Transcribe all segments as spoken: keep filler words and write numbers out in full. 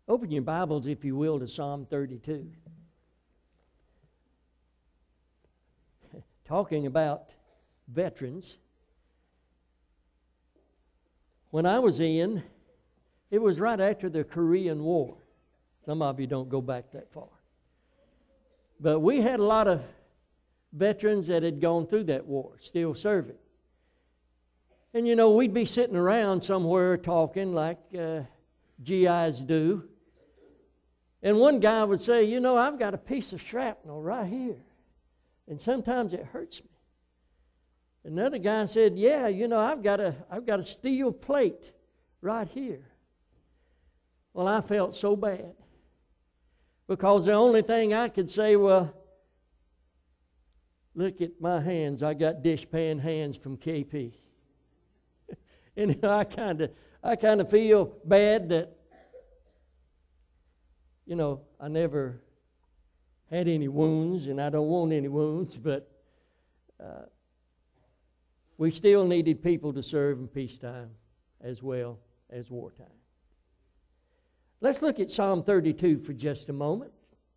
Open your Bibles, if you will, to Psalm thirty-two. Talking about veterans. When I was in, it was right after the Korean War. Some of you don't go back that far. But we had a lot of veterans that had gone through that war, still serving. And you know, we'd be sitting around somewhere talking like uh, G Is do. And one guy would say, you know, I've got a piece of shrapnel right here. And sometimes it hurts me. Another guy said, yeah, you know, I've got a, I've got a steel plate right here. Well, I felt so bad. Because the only thing I could say, well, look at my hands. I got dishpan hands from K P. And you know, I kind of I kind of feel bad that, you know, I never had any wounds, and I don't want any wounds, but uh, we still needed people to serve in peacetime as well as wartime. Let's look at Psalm thirty-two for just a moment.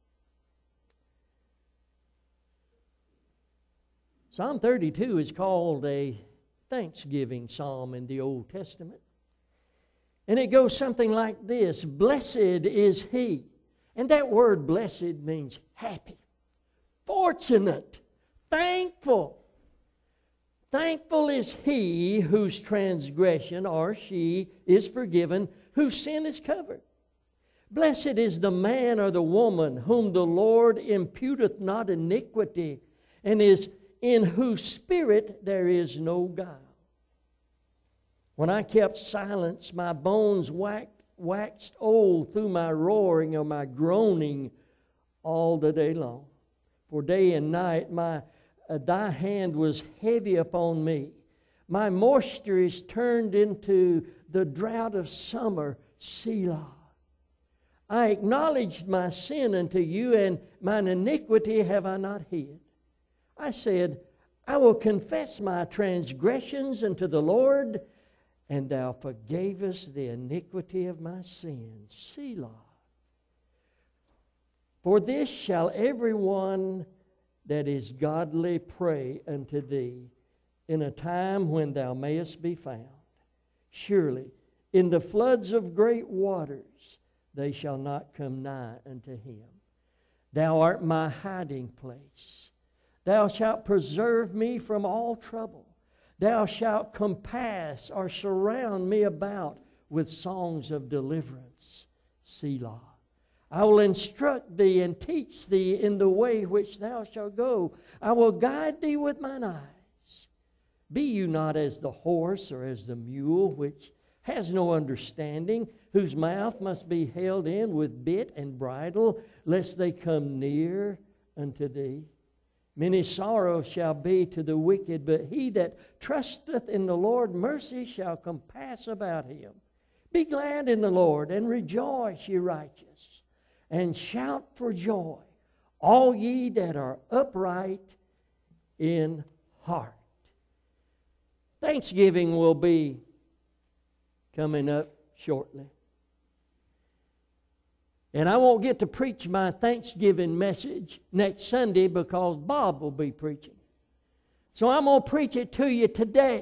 Psalm thirty-two is called a thanksgiving psalm in the Old Testament. And it goes something like this: blessed is he. And that word blessed means happy, fortunate, thankful. Thankful is he whose transgression or she is forgiven, whose sin is covered. Blessed is the man or the woman whom the Lord imputeth not iniquity, and is in whose spirit there is no guile. When I kept silence, my bones waxed, waxed old through my roaring or my groaning all the day long. For day and night my uh, thy hand was heavy upon me. My moisture is turned into the drought of summer, Selah. I acknowledged my sin unto you, and mine iniquity have I not hid. I said, I will confess my transgressions unto the Lord, and thou forgavest the iniquity of my sins. Selah. For this shall every one that is godly pray unto thee in a time when thou mayest be found. Surely in the floods of great waters they shall not come nigh unto him. Thou art my hiding place. Thou shalt preserve me from all trouble. Thou shalt compass or surround me about with songs of deliverance. Selah. I will instruct thee and teach thee in the way which thou shalt go. I will guide thee with mine eyes. Be you not as the horse or as the mule, which has no understanding, whose mouth must be held in with bit and bridle, lest they come near unto thee. Many sorrows shall be to the wicked, but he that trusteth in the Lord, mercy shall compass about him. Be glad in the Lord, and rejoice, ye righteous, and shout for joy, all ye that are upright in heart. Thanksgiving will be coming up shortly. And I won't get to preach my Thanksgiving message next Sunday because Bob will be preaching. So I'm going to preach it to you today.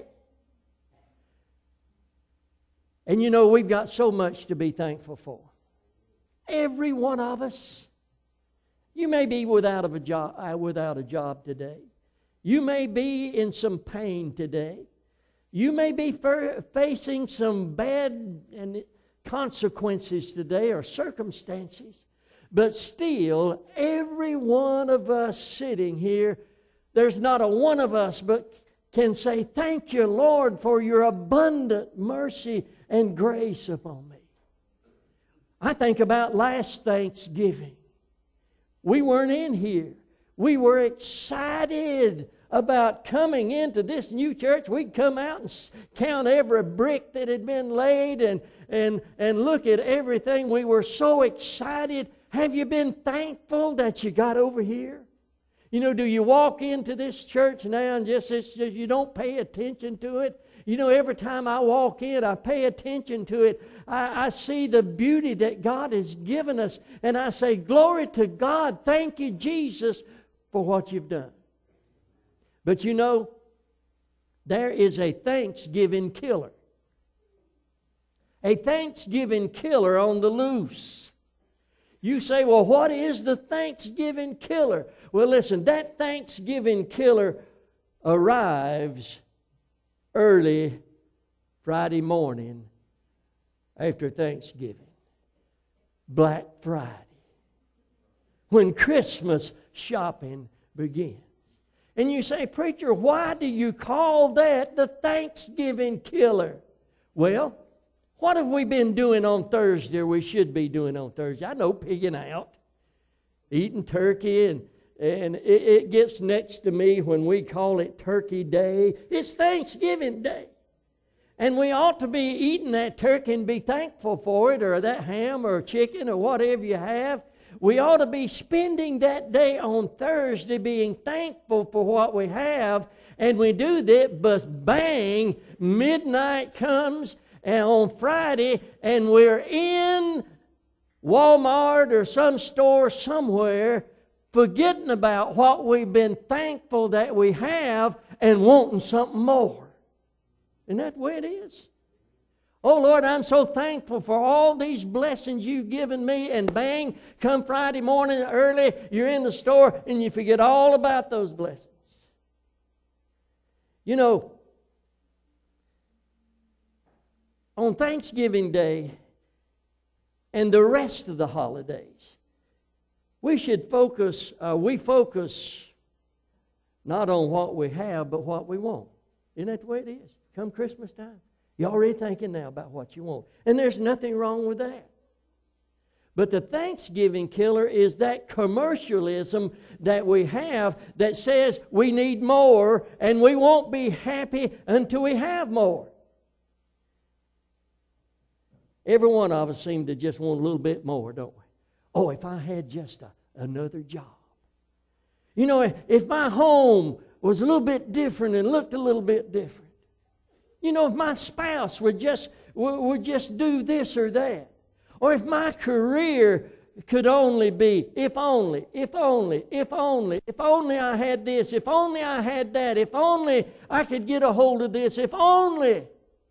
And you know, we've got so much to be thankful for. Every one of us. You may be without a job, uh, without a job today. You may be in some pain today. You may be fer- facing some bad and consequences today or circumstances. But still, every one of us sitting here, there's not a one of us but can say, thank you, Lord, for your abundant mercy and grace upon me. I think about last Thanksgiving. We weren't in here. We were excited about coming into this new church. We'd come out and count every brick that had been laid and, and, and look at everything. We were so excited. Have you been thankful that you got over here? You know, do you walk into this church now and just, it's just you don't pay attention to it? You know, every time I walk in, I pay attention to it. I, I see the beauty that God has given us. And I say, glory to God. Thank you, Jesus, for what you've done. But you know, there is a Thanksgiving killer. A Thanksgiving killer on the loose. You say, well, what is the Thanksgiving killer? Well, listen, that Thanksgiving killer arrives early Friday morning after Thanksgiving. Black Friday. When Christmas shopping begins. And you say, preacher, why do you call that the Thanksgiving killer? Well, what have we been doing on Thursday, or we should be doing on Thursday? I know, pigging out, eating turkey, and, and it, it gets next to me when we call it Turkey Day. It's Thanksgiving Day. And we ought to be eating that turkey and be thankful for it, or that ham or chicken or whatever you have. We ought to be spending that day on Thursday being thankful for what we have. And we do that, but bang, midnight comes, and on Friday, and we're in Walmart or some store somewhere, forgetting about what we've been thankful that we have and wanting something more. Isn't that the way it is? Oh, Lord, I'm so thankful for all these blessings you've given me. And bang, come Friday morning early, you're in the store and you forget all about those blessings. You know, on Thanksgiving Day and the rest of the holidays, we should focus, uh, we focus not on what we have, but what we want. Isn't that the way it is? Come Christmas time, you're already thinking now about what you want. And there's nothing wrong with that. But the Thanksgiving killer is that commercialism that we have that says we need more and we won't be happy until we have more. Every one of us seem to just want a little bit more, don't we? Oh, if I had just a, another job. You know, if my home was a little bit different and looked a little bit different. You know, if my spouse would just, would just do this or that. Or if my career could only be, if only, if only, if only, if only I had this, if only I had that, if only I could get a hold of this, if only.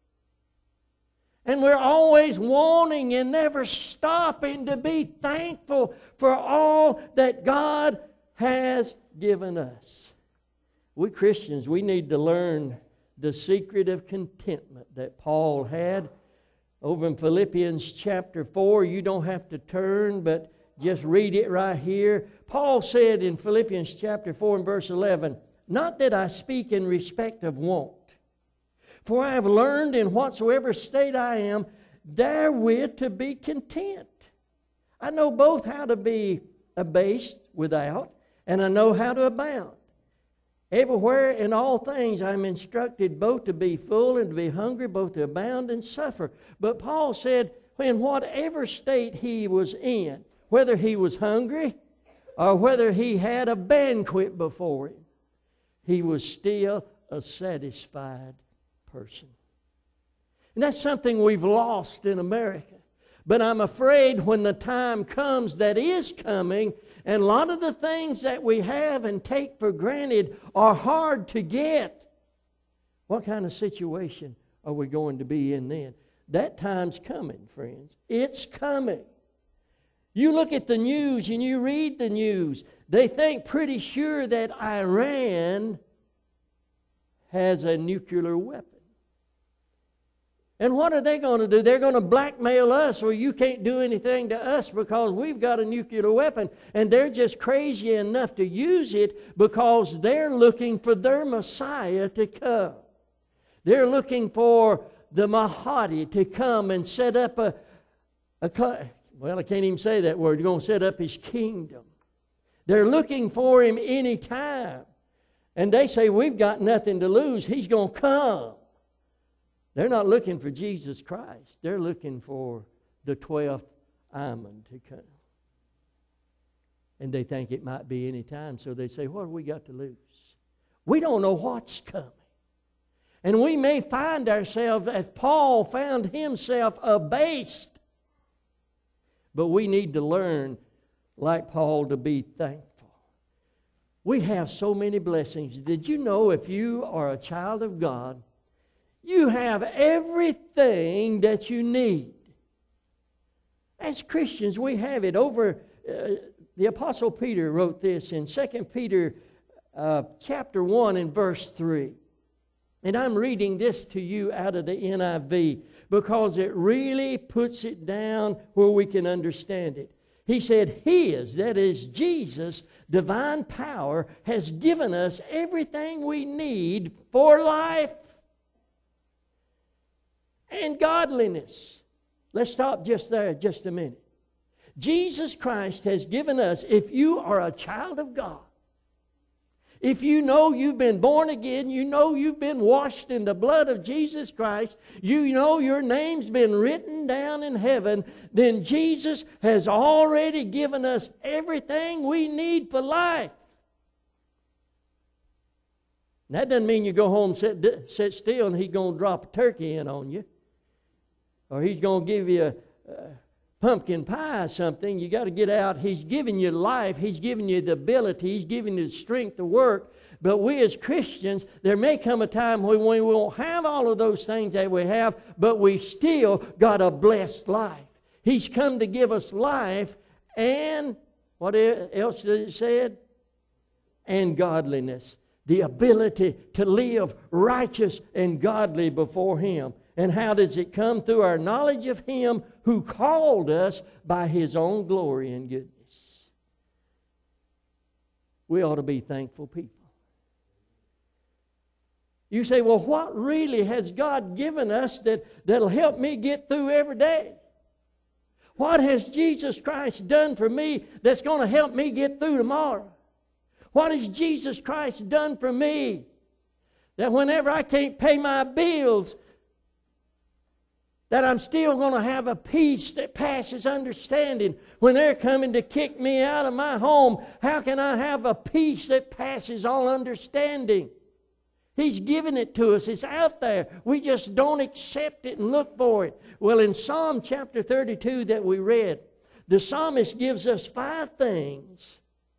And we're always wanting and never stopping to be thankful for all that God has given us. We Christians, we need to learn the secret of contentment that Paul had. Over in Philippians chapter four, you don't have to turn, but just read it right here. Paul said in Philippians chapter four and verse eleven, "Not that I speak in respect of want, for I have learned in whatsoever state I am, therewith to be content. I know both how to be abased without, and I know how to abound. Everywhere in all things I am instructed both to be full and to be hungry, both to abound and suffer." But Paul said, in whatever state he was in, whether he was hungry or whether he had a banquet before him, he was still a satisfied person. And that's something we've lost in America. But I'm afraid when the time comes that is coming, and a lot of the things that we have and take for granted are hard to get, what kind of situation are we going to be in then? That time's coming, friends. It's coming. You look at the news and you read the news. They think pretty sure that Iran has a nuclear weapon. And what are they going to do? They're going to blackmail us, or you can't do anything to us because we've got a nuclear weapon. And they're just crazy enough to use it because they're looking for their Messiah to come. They're looking for the Mahdi to come and set up a, a well, I can't even say that word. You're going to set up his kingdom. They're looking for him any time. And they say, we've got nothing to lose. He's going to come. They're not looking for Jesus Christ. They're looking for the twelfth Imam to come. And they think it might be any time. So they say, what have we got to lose? We don't know what's coming. And we may find ourselves, as Paul found himself, abased. But we need to learn, like Paul, to be thankful. We have so many blessings. Did you know if you are a child of God, you have everything that you need? As Christians, we have it. Over, uh, the Apostle Peter wrote this in Second Peter uh, chapter one and verse three. And I'm reading this to you out of the N I V because it really puts it down where we can understand it. He said, His, that is Jesus, divine power has given us everything we need for life and godliness. Let's stop just there just a minute. Jesus Christ has given us, if you are a child of God, if you know you've been born again, you know you've been washed in the blood of Jesus Christ, you know your name's been written down in heaven, then Jesus has already given us everything we need for life. That doesn't mean you go home, sit, sit still, and He's going to drop a turkey in on you. Or He's going to give you a, a pumpkin pie or something. You got to get out. He's giving you life. He's giving you the ability. He's giving you the strength to work. But we as Christians, there may come a time when we won't have all of those things that we have, but we still got a blessed life. He's come to give us life and, what else did it say? And godliness. The ability to live righteous and godly before Him. And how does it come? Through our knowledge of Him who called us by His own glory and goodness. We ought to be thankful people. You say, well, what really has God given us that, that'll help me get through every day? What has Jesus Christ done for me that's going to help me get through tomorrow? What has Jesus Christ done for me that whenever I can't pay my bills, that I'm still going to have a peace that passes understanding? When they're coming to kick me out of my home, how can I have a peace that passes all understanding? He's given it to us. It's out there. We just don't accept it and look for it. Well, in Psalm chapter thirty-two that we read, the psalmist gives us five things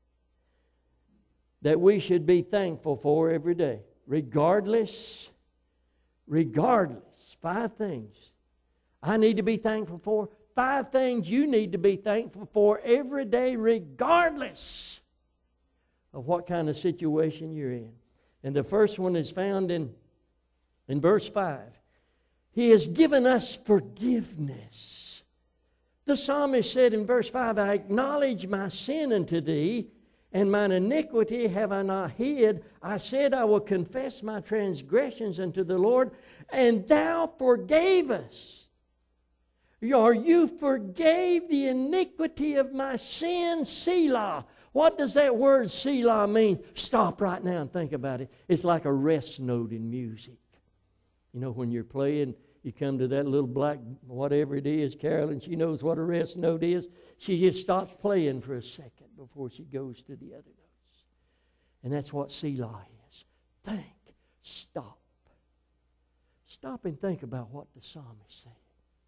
that we should be thankful for every day. Regardless, regardless, five things I need to be thankful for. Five things you need to be thankful for every day, regardless of what kind of situation you're in. And the first one is found in, in verse five. He has given us forgiveness. The psalmist said in verse five, I acknowledge my sin unto Thee, and mine iniquity have I not hid. I said, I will confess my transgressions unto the Lord, and Thou forgavest. Or you forgave the iniquity of my sin, Selah. What does that word Selah mean? Stop right now and think about it. It's like a rest note in music. You know, when you're playing, you come to that little black, whatever it is, Carolyn, she knows what a rest note is. She just stops playing for a second before she goes to the other notes. And that's what Selah is. Think. Stop. Stop and think about what the psalmist said.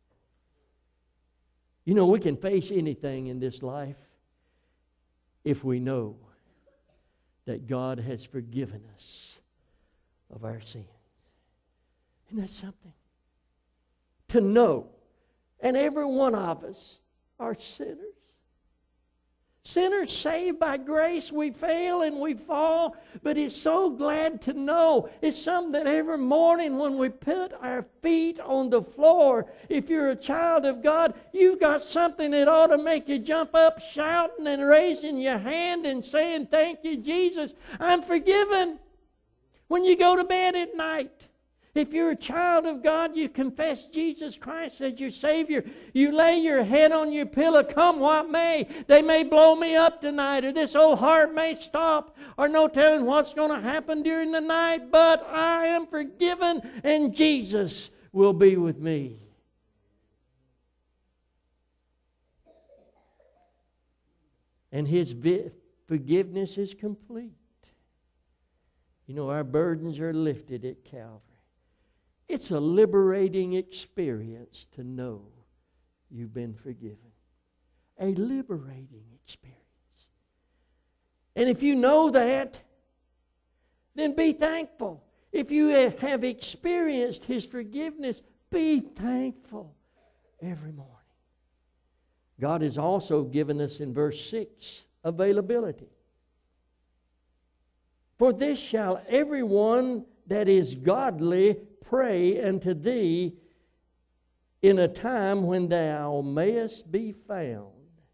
You know, we can face anything in this life if we know that God has forgiven us of our sins. Isn't that something? To know. And every one of us are sinners. Sinners saved by grace, we fail and we fall, but it's so glad to know. It's something that every morning when we put our feet on the floor, if you're a child of God, you've got something that ought to make you jump up shouting and raising your hand and saying, thank you, Jesus, I'm forgiven. When you go to bed at night, if you're a child of God, you confess Jesus Christ as your Savior. You lay your head on your pillow, come what may. They may blow me up tonight, or this old heart may stop, or no telling what's going to happen during the night, but I am forgiven, and Jesus will be with me. And His forgiveness is complete. You know, our burdens are lifted at Calvary. It's a liberating experience to know you've been forgiven. A liberating experience. And if you know that, then be thankful. If you have experienced His forgiveness, be thankful every morning. God has also given us in verse six availability. For this shall everyone that is godly pray unto thee in a time when thou mayest be found.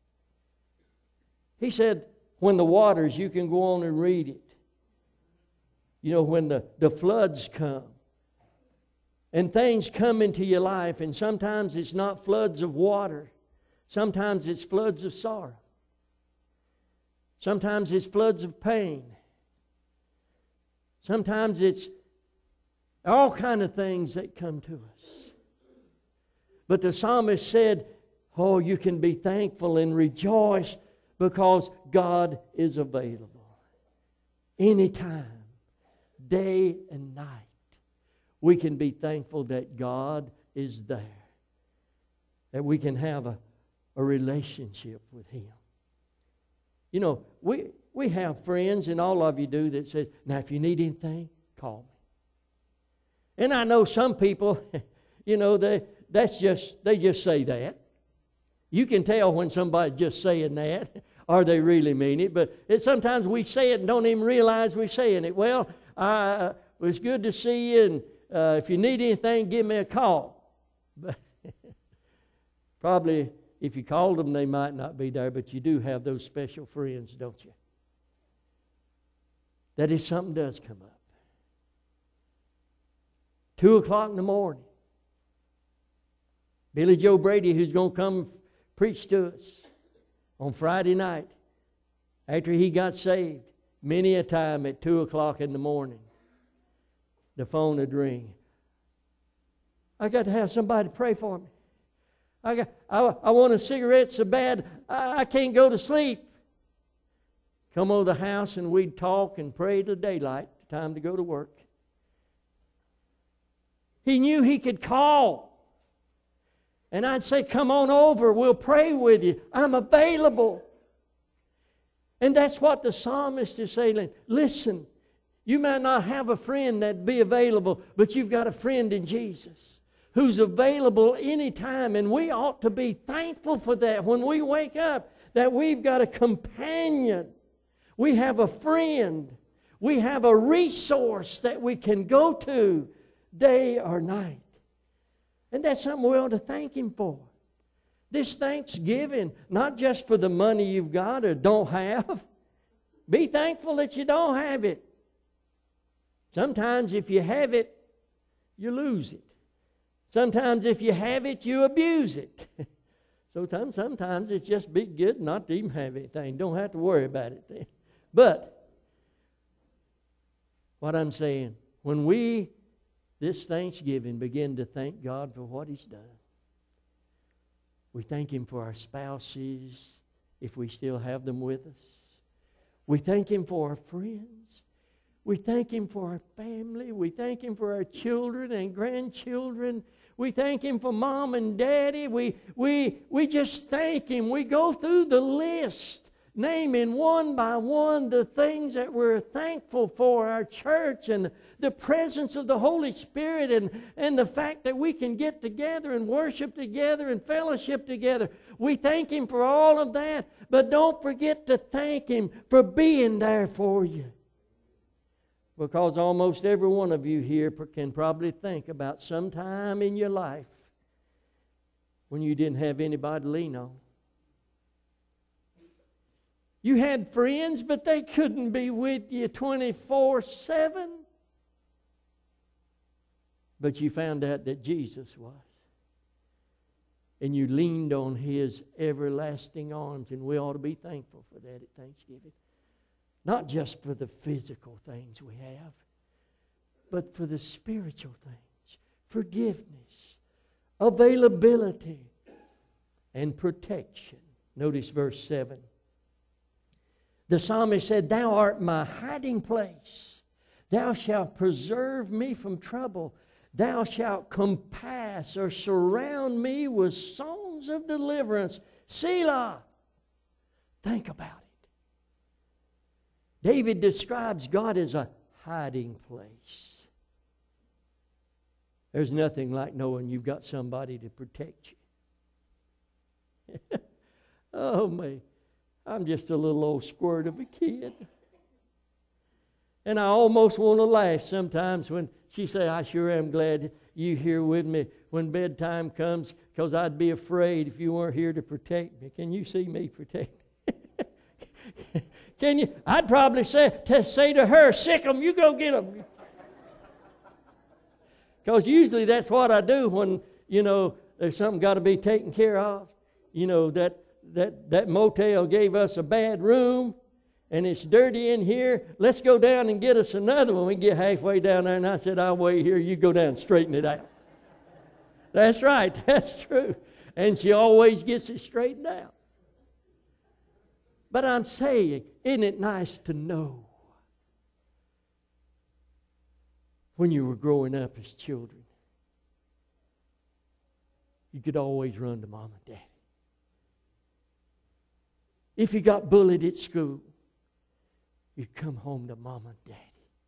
He said, when the waters, you can go on and read it. You know, when the, the floods come and things come into your life, and sometimes it's not floods of water. Sometimes it's floods of sorrow. Sometimes it's floods of pain. Sometimes it's all kind of things that come to us. But the psalmist said, oh, you can be thankful and rejoice because God is available. Anytime, day and night, we can be thankful that God is there. That we can have a, a relationship with Him. You know, we, we have friends, and all of you do, that says, now if you need anything, call me. And I know some people, you know, they that's just they just say that. You can tell when somebody's just saying that, or they really mean it. But it, sometimes we say it and don't even realize we're saying it. Well, uh, it was good to see you, and uh, if you need anything, give me a call. But probably if you called them, they might not be there, but you do have those special friends, don't you? That if something does come up. Two o'clock in the morning. Billy Joe Brady, who's going to come preach to us on Friday night, after he got saved, many a time at two o'clock in the morning, the phone would ring. I got to have somebody pray for me. I got, I, I want a cigarette so bad I, I can't go to sleep. Come over the house and we'd talk and pray till daylight, time to go to work. He knew he could call. And I'd say, come on over, we'll pray with you. I'm available. And that's what the psalmist is saying. Listen, you might not have a friend that'd be available, but you've got a friend in Jesus who's available anytime. And we ought to be thankful for that when we wake up, that we've got a companion. We have a friend. We have a resource that we can go to day or night. And that's something we ought to thank Him for. This Thanksgiving, not just for the money you've got or don't have. Be thankful that you don't have it. Sometimes if you have it, you lose it. Sometimes if you have it, you abuse it. Sometimes, sometimes it's just be good not to even have anything. Don't have to worry about it then. But what I'm saying, when we this Thanksgiving begin to thank God for what He's done. We thank Him for our spouses, if we still have them with us. We thank Him for our friends. We thank Him for our family. We thank Him for our children and grandchildren. We thank Him for Mom and Daddy. We, we, we just thank Him. We go through the list, naming one by one the things that we're thankful for, our church and the presence of the Holy Spirit and, and the fact that we can get together and worship together and fellowship together. We thank Him for all of that, but don't forget to thank Him for being there for you. Because almost every one of you here can probably think about some time in your life when you didn't have anybody to lean on. You had friends, but they couldn't be with you twenty-four seven. But you found out that Jesus was. And you leaned on His everlasting arms. And we ought to be thankful for that at Thanksgiving. Not just for the physical things we have, but for the spiritual things. Forgiveness, availability, and protection. Notice verse seven. The psalmist said, Thou art my hiding place. Thou shalt preserve me from trouble. Thou shalt compass or surround me with songs of deliverance. Selah. Think about it. David describes God as a hiding place. There's nothing like knowing you've got somebody to protect you. Oh, man. I'm just a little old squirt of a kid. And I almost want to laugh sometimes when she says, I sure am glad you here with me when bedtime comes, because I'd be afraid if you weren't here to protect me. Can you see me protect me? Can you? I'd probably say to, say to her, sick 'em, you go get them. Because usually that's what I do when, you know, there's something got to be taken care of. You know, that, that, that motel gave us a bad room, and it's dirty in here. Let's go down and get us another one. We get halfway down there, and I said, I'll wait here. You go down and straighten it out. That's right. That's true. And she always gets it straightened out. But I'm saying, isn't it nice to know when you were growing up as children, you could always run to Mom and Daddy. If you got bullied at school, you come home to Mom and Daddy.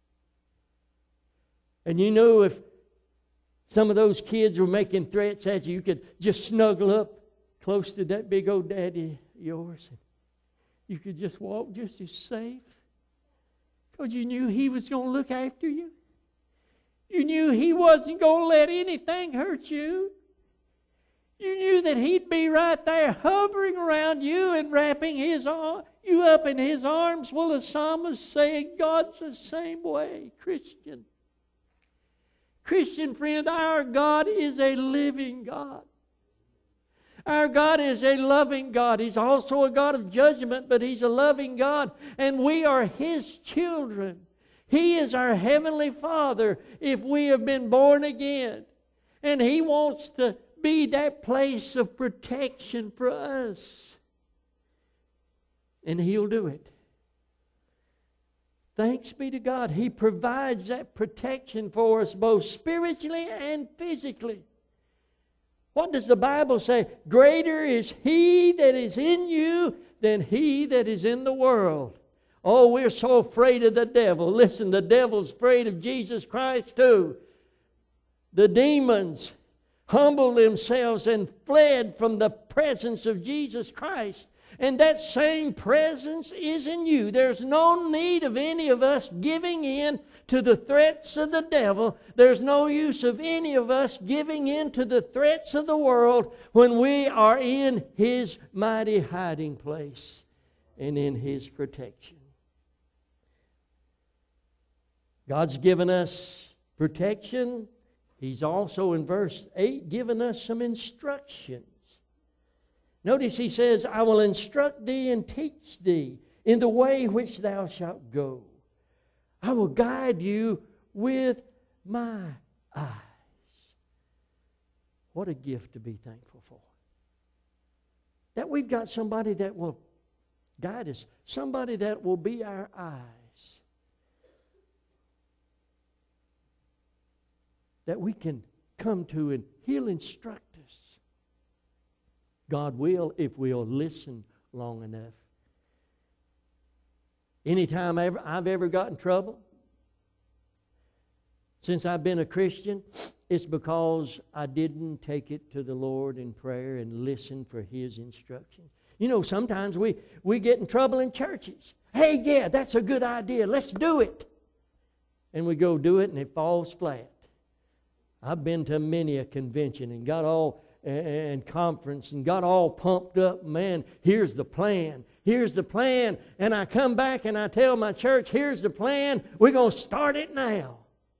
And you know, if some of those kids were making threats at you, you could just snuggle up close to that big old daddy of yours. And you could just walk just as safe. Because you knew he was going to look after you. You knew he wasn't going to let anything hurt you. You knew that he'd be right there hovering around you and wrapping his arm, you up in his arms. Well, the psalmist saying God's the same way, Christian. Christian friend, our God is a living God. Our God is a loving God. He's also a God of judgment, but He's a loving God. And we are His children. He is our Heavenly Father if we have been born again. And He wants to be that place of protection for us. And He'll do it. Thanks be to God. He provides that protection for us both spiritually and physically. What does the Bible say? Greater is He that is in you than he that is in the world. Oh, we're so afraid of the devil. Listen, the devil's afraid of Jesus Christ too. The demons humbled themselves and fled from the presence of Jesus Christ. And that same presence is in you. There's no need of any of us giving in to the threats of the devil. There's no use of any of us giving in to the threats of the world when we are in His mighty hiding place and in His protection. God's given us protection. He's also in verse eight given us some instructions. Notice He says, I will instruct thee and teach thee in the way which thou shalt go. I will guide you with my eyes. What a gift to be thankful for. That we've got somebody that will guide us. Somebody that will be our eyes. That we can come to and He'll instruct us. God will if we'll listen long enough. Anytime I've ever, I've ever got in trouble, since I've been a Christian, it's because I didn't take it to the Lord in prayer and listen for His instructions. You know, sometimes we, we get in trouble in churches. Hey, yeah, that's a good idea. Let's do it. And we go do it and it falls flat. I've been to many a convention and got all and conference and got all pumped up. Man, here's the plan. Here's the plan. And I come back and I tell my church, here's the plan. We're going to start it now.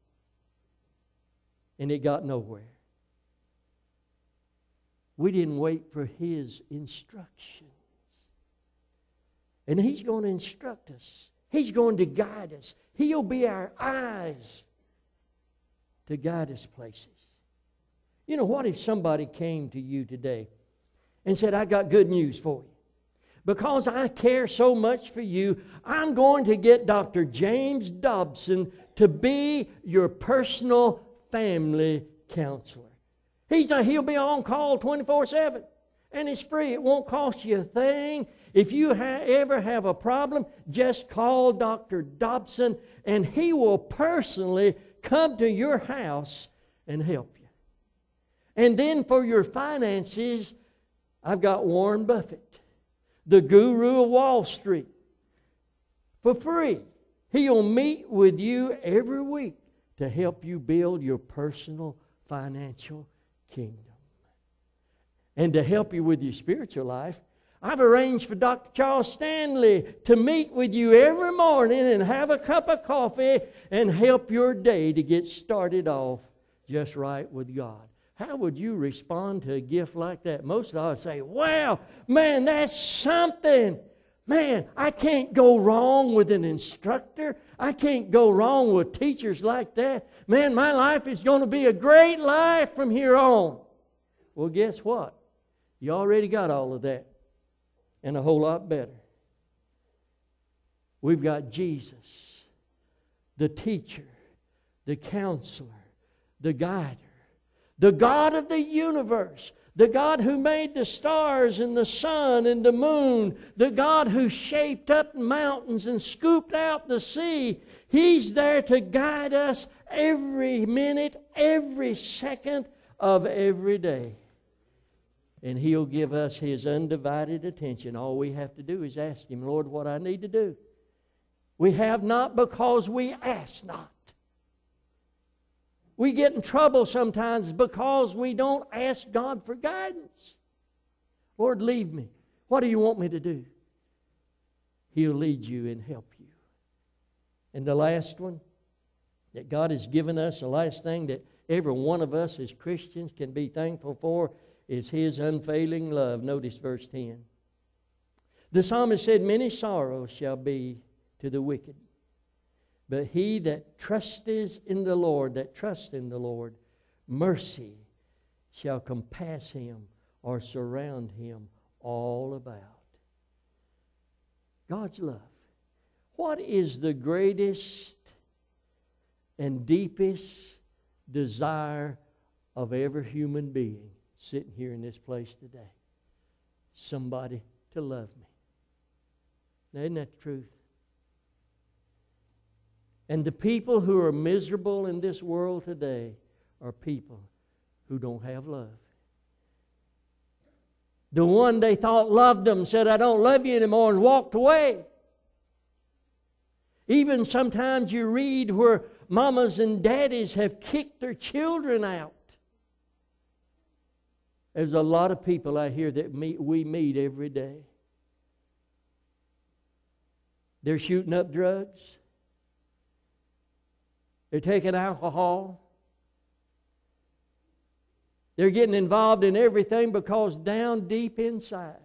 And it got nowhere. We didn't wait for His instructions. And He's going to instruct us. He's going to guide us. He'll be our eyes to guide us places. You know, what if somebody came to you today and said, I got good news for you. Because I care so much for you, I'm going to get Doctor James Dobson to be your personal family counselor. He's a, he'll be on call twenty-four seven. And it's free. It won't cost you a thing. If you ha- ever have a problem, just call Doctor Dobson, and he will personally come to your house and help you. And then for your finances, I've got Warren Buffett, the guru of Wall Street, for free. He'll meet with you every week to help you build your personal financial kingdom. And to help you with your spiritual life, I've arranged for Doctor Charles Stanley to meet with you every morning and have a cup of coffee and help your day to get started off just right with God. How would you respond to a gift like that? Most of us say, wow, man, that's something. Man, I can't go wrong with an instructor. I can't go wrong with teachers like that. Man, my life is going to be a great life from here on. Well, guess what? You already got all of that and a whole lot better. We've got Jesus, the teacher, the counselor, the guider, the God of the universe, the God who made the stars and the sun and the moon, the God who shaped up mountains and scooped out the sea. He's there to guide us every minute, every second of every day. And He'll give us His undivided attention. All we have to do is ask Him, Lord, what I need to do. We have not because we ask not. We get in trouble sometimes because we don't ask God for guidance. Lord, lead me. What do you want me to do? He'll lead you and help you. And the last one that God has given us, the last thing that every one of us as Christians can be thankful for, is His unfailing love. Notice verse ten. The psalmist said, many sorrows shall be to the wicked, but he that trusteth in the Lord, that trusts in the Lord, mercy shall compass him or surround him all about. God's love. What is the greatest and deepest desire of every human being sitting here in this place today? Somebody to love me. Now, isn't that the truth? And the people who are miserable in this world today are people who don't have love. The one they thought loved them said, I don't love you anymore, and walked away. Even sometimes you read where mamas and daddies have kicked their children out. There's a lot of people out here that meet, we meet every day. They're shooting up drugs. They're taking alcohol. They're getting involved in everything because down deep inside,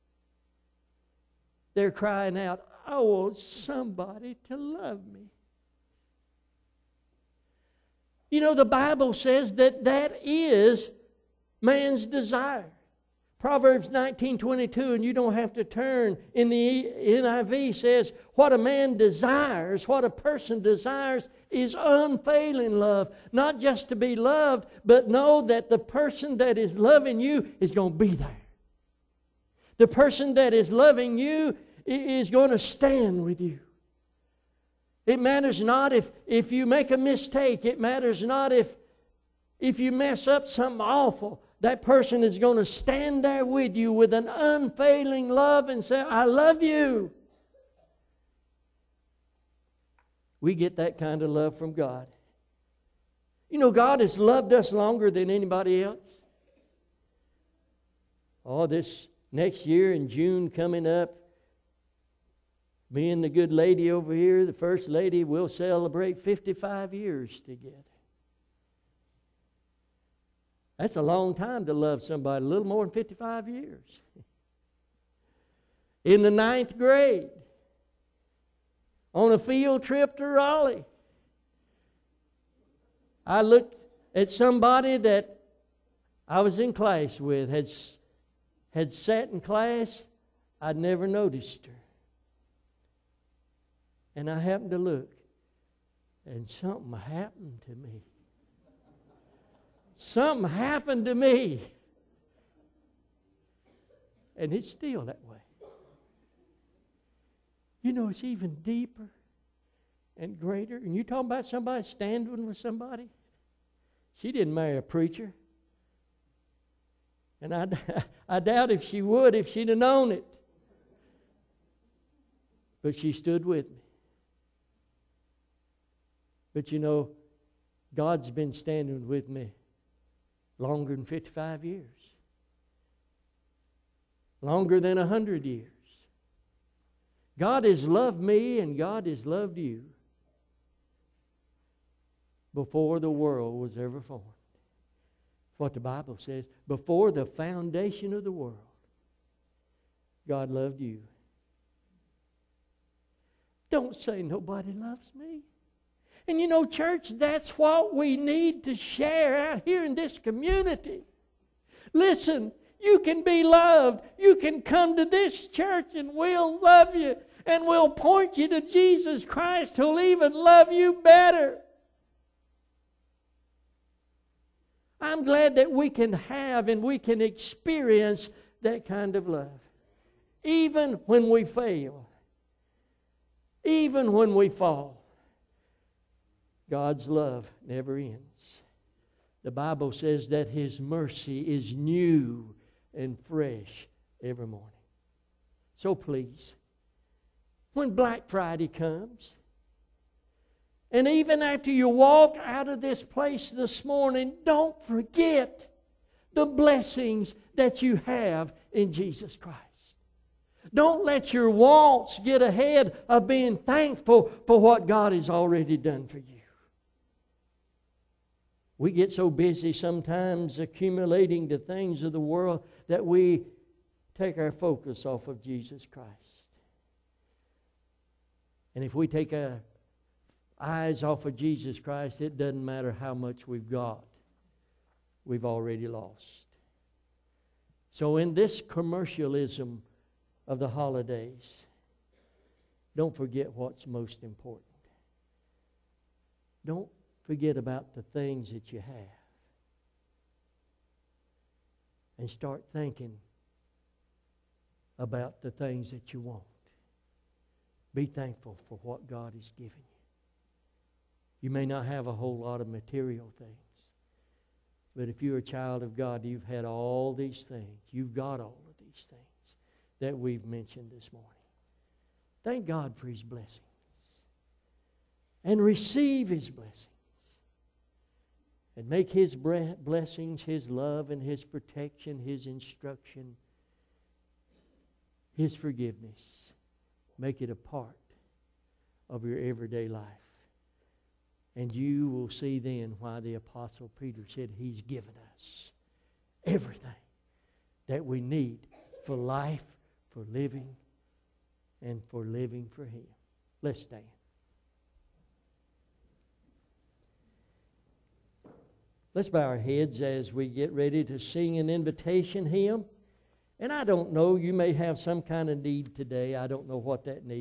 they're crying out, I want somebody to love me. You know, the Bible says that that is man's desire. Proverbs nineteen twenty-two, and you don't have to turn, in the N I V says, what a man desires, what a person desires is unfailing love. Not just to be loved, but know that the person that is loving you is going to be there. The person that is loving you is going to stand with you. It matters not if, if you make a mistake. It matters not if, if you mess up something awful. That person is going to stand there with you with an unfailing love and say, I love you. We get that kind of love from God. You know, God has loved us longer than anybody else. Oh, this next year in June coming up, me and the good lady over here, the first lady, will celebrate fifty-five years together. That's a long time to love somebody, a little more than fifty-five years. In the ninth grade, on a field trip to Raleigh, I looked at somebody that I was in class with, had, had sat in class. I'd never noticed her. And I happened to look, and something happened to me. something happened to me. And it's still that way. You know, it's even deeper and greater. And you're talking about somebody standing with somebody? She didn't marry a preacher. And I, I doubt if she would if she'd have known it. But she stood with me. But you know, God's been standing with me longer than fifty-five years. Longer than one hundred years. God has loved me and God has loved you before the world was ever formed. What the Bible says, before the foundation of the world, God loved you. Don't say nobody loves me. And you know, church, that's what we need to share out here in this community. Listen, you can be loved. You can come to this church and we'll love you. And we'll point you to Jesus Christ who'll even love you better. I'm glad that we can have and we can experience that kind of love. Even when we fail. Even when we fall. God's love never ends. The Bible says that His mercy is new and fresh every morning. So please, when Black Friday comes, and even after you walk out of this place this morning, don't forget the blessings that you have in Jesus Christ. Don't let your wants get ahead of being thankful for what God has already done for you. We get so busy sometimes accumulating the things of the world that we take our focus off of Jesus Christ. And if we take our eyes off of Jesus Christ, it doesn't matter how much we've got. We've already lost. So in this commercialism of the holidays, don't forget what's most important. Don't forget about the things that you have. And start thinking about the things that you want. Be thankful for what God has given you. You may not have a whole lot of material things. But if you're a child of God, you've had all these things. You've got all of these things that we've mentioned this morning. Thank God for His blessings. And receive His blessings. And make His blessings, His love and His protection, His instruction, His forgiveness. Make it a part of your everyday life. And you will see then why the Apostle Peter said He's given us everything that we need for life, for living, and for living for Him. Let's stand. Let's bow our heads as we get ready to sing an invitation hymn. And I don't know, you may have some kind of need today. I don't know what that need